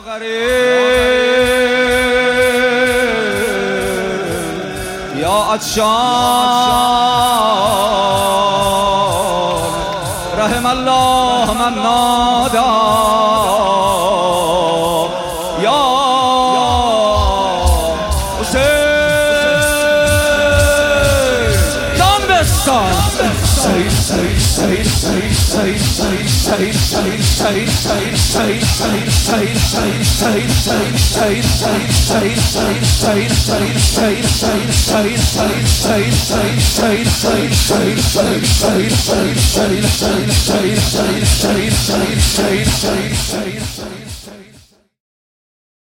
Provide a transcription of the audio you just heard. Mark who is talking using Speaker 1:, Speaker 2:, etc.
Speaker 1: یا عطشان رحم الله من نادا یا حسین جان بستان